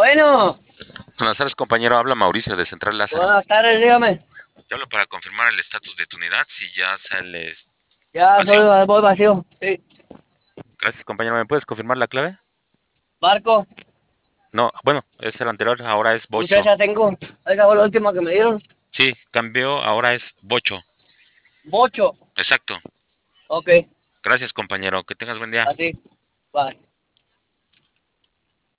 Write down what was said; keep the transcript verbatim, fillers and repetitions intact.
Bueno, Buenas tardes, compañero. Habla Mauricio de Central Lázaro. buenas tardes, dígame. Te hablo para confirmar el estatus de tu unidad, si ya sales Ya vacío. soy voy vacío. Sí. Gracias, compañero. ¿Me puedes confirmar la clave? Barco, No, bueno, es el anterior, ahora es mucha Bocho. esa tengo. Esa fue la última que me dieron. Sí, cambió, ahora es Bocho. Bocho. Exacto. Ok, Gracias, compañero. Que tengas buen día. así. Bye.